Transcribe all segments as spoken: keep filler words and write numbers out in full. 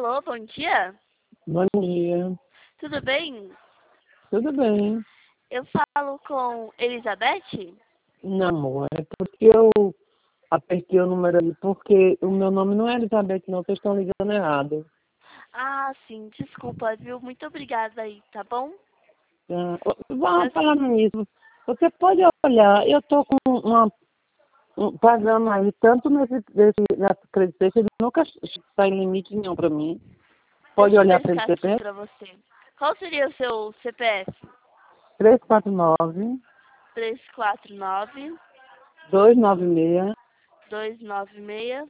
Alô, bom dia. Bom dia. Tudo bem? Tudo bem? Eu falo com Elizabeth? Não, amor, é porque eu apertei o número ali, porque o meu nome não é Elizabeth, não, vocês estão ligando errado. Ah, sim, desculpa, viu? Muito obrigada aí, tá bom? Ah, vamos falar nisso. Você pode olhar, eu estou com uma, um, pagando aí, tanto nesse, nesse, nessa credit, ele nunca está em limite nenhum para mim. Pode Deixa eu olhar pelo verificar aqui C P F? pra você. Qual seria o seu C P F? três quatro nove, três quatro nove, dois nove seis, dois nove seis,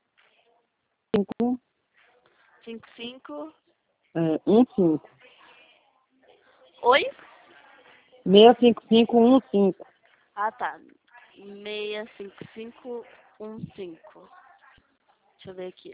cinco cinco cinco. um cinco. Oi? seis cinco cinco um cinco. Ah, tá. seis cinco cinco um cinco. Deixa eu ver aqui.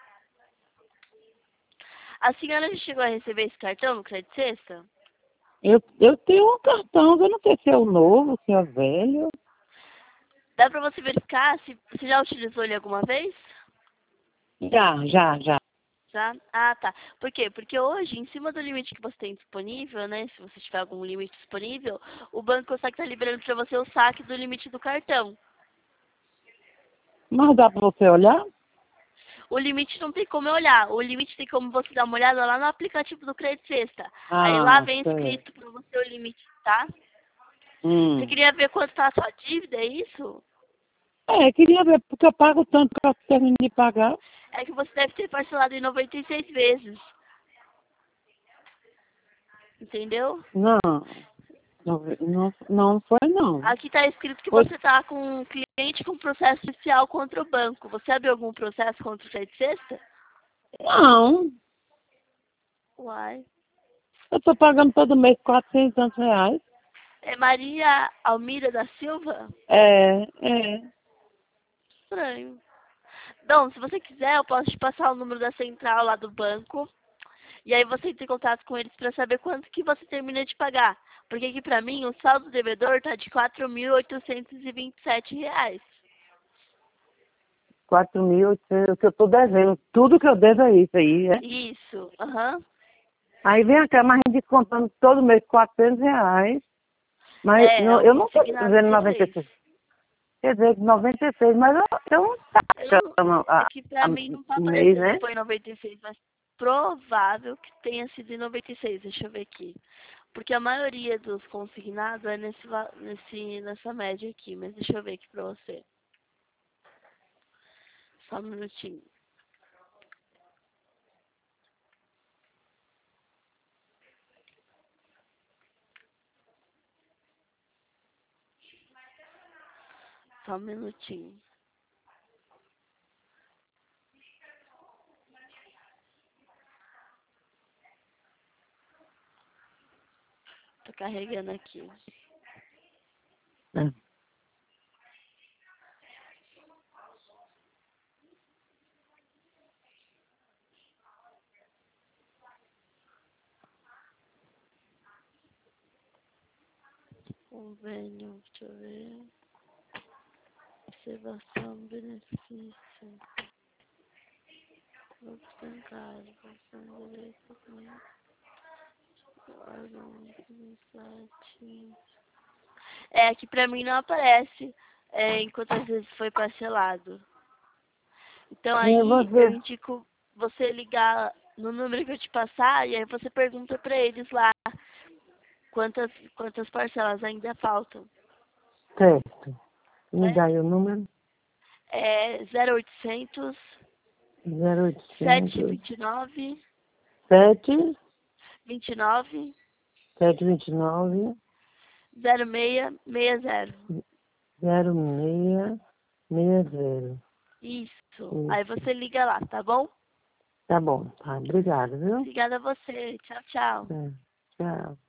A senhora já chegou a receber esse cartão no Crédito Sexta? Eu, eu tenho um cartão, eu não sei se é o novo, se é o velho. Dá pra você verificar se você já utilizou ele alguma vez? Já, já, já. Já? Ah, tá. Por quê? Porque hoje, em cima do limite que você tem disponível, né? Se você tiver algum limite disponível, o banco consegue estar liberando para você o saque do limite do cartão. Mas dá pra você olhar? O limite não tem como eu olhar. O limite tem como você dar uma olhada lá no aplicativo do Crédito Sexta. Aí lá Ah, vem certo. escrito para você o limite, tá? Você Hum. queria ver quanto está a sua dívida, é isso? É, queria ver, porque eu pago tanto que eu termino de pagar. É que você deve ter parcelado em noventa e seis vezes. Entendeu? Não, não, não, não foi não. Aqui está escrito que Foi, você está com um cliente com processo judicial contra o banco. Você abriu algum processo contra o Crédito Sexta? não, Uai. eu tô pagando todo mês quatrocentos e tantos reais. É Maria Almira da Silva? É, é. Estranho. Então, se você quiser, eu posso te passar o número da central lá do banco. E aí você entra em contato com eles para saber quanto que você termina de pagar. Porque aqui pra mim, o saldo do devedor tá de quatro mil oitocentos e vinte e sete reais. quatro mil e oitocentos, o que eu tô devendo. Tudo que eu devo é isso aí, é. Isso, aham. Aí vem cá, mas a gente contando todo mês quatrocentos reais. Mas É, é não, o eu não estou consignado dizendo que noventa e fez. seis. Quer dizer, noventa e seis, mas eu, eu não Eu sei não, a, é a, que pra a mim não tá mês, aparecendo né? que foi em noventa e seis, mas provável que tenha sido em noventa e seis. Deixa eu ver aqui. Porque a maioria dos consignados é nesse, va- nesse, nessa média aqui, mas deixa eu ver aqui pra você. Só um minutinho. Só um minutinho. Tô carregando aqui. É. Convênio, deixa eu ver. Observação, benefício. Produtos bancários, produção de direito, documento, órgão, administrativo. É, que pra mim não aparece é, em quantas vezes foi parcelado. Então E aí eu você, indico você ligar no número que eu te passar e aí você pergunta pra eles lá quantas, quantas parcelas ainda faltam. certo. Me Né? dá aí o número. É zero oitocentos, zero sete oitocentos, vinte e nove, sete, vinte e nove, sete vinte e nove, zero seis seis zero. zero seis seis zero. Isso. Aí Isso. você liga lá, tá bom? Tá bom, tá. Obrigada, viu? Obrigada a você. Tchau, tchau. É. Tchau.